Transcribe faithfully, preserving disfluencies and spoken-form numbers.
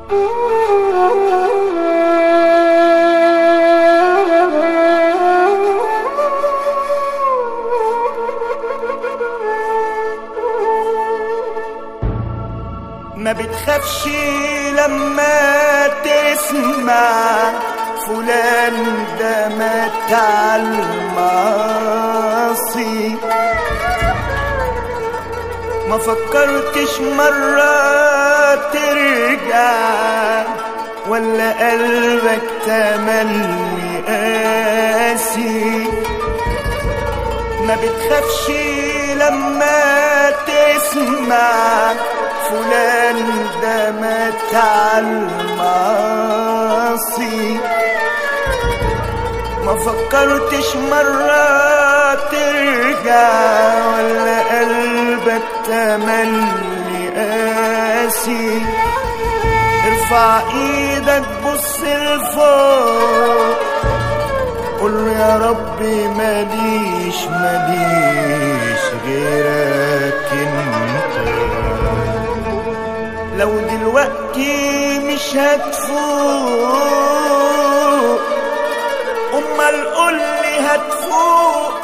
ما بتخافش لما تسمع فلان ده مات عالمعاصي؟ ما فكرتش مرة ترجع ولا قلبك تملي قاسي؟ ما بتخافش لما تسمع فلان ده مات عالمعاصي؟ ما فكرتش مرة ترجع ولا قلبك تملي قاسي؟ ارفع ايدك بص لفوق قول يا ربي ماليش ماليش غيرك انت. لو دلوقتي مش هتفوق امال قولي هتفوق